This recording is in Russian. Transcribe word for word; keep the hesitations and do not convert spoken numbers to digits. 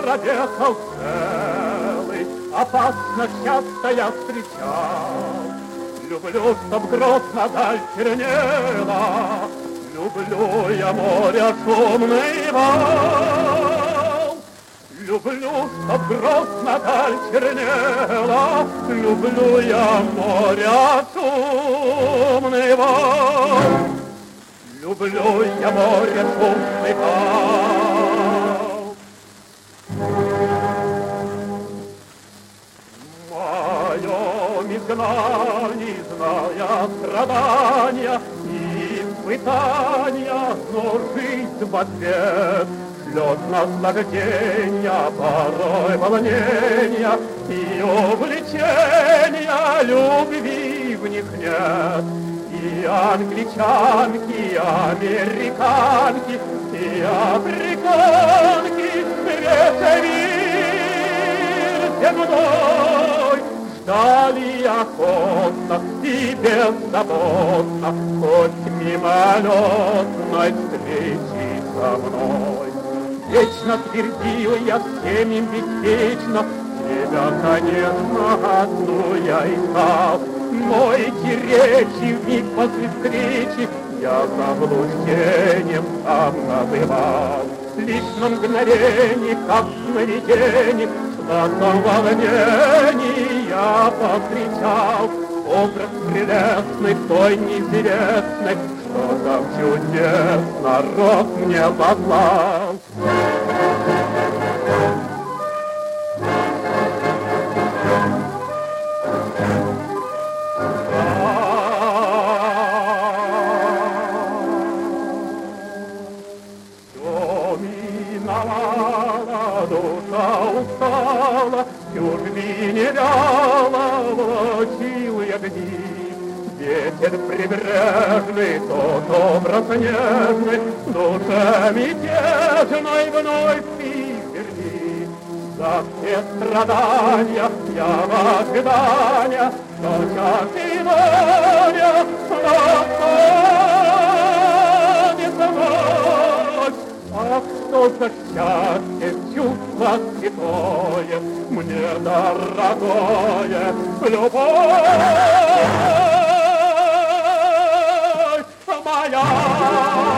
проехал целый, опасно часто я встречал. Люблю, чтоб грозно даль чернела, люблю я море шумный вал. Люблю, чтоб грозно даль чернела, люблю я море шумный вал. Люблю я море шумный вал. Мое изгнание, зная страдания и испытания, но жизнь в ответ шлет наслаждения, порой волнения и увлечения, любви в них нет. И англичанки, и американки, и африканки, весь мир земной ждали охотно и беззаботно хоть мимолетной встречи со мной. Вечно твердил я всем им беспечно, тебя, конечно, одну я искал. Но эти речи в миг после встречи я заблуждением сам называл. Лишь на мгновение, как сновидение, в сладком волнении я повстречал образ прелестный той неизвестной, что там чудесно рок мне послал. Душа устала, чужби не вяла, влачил я дни. Ветер прибрежный, тот образ нежный, душе мятежной вновь ты верни. За все страдания я в ожидания, что час иная настанет вновь. Ах, что за счастье, чувство святое, мне дорогое, любовь моя.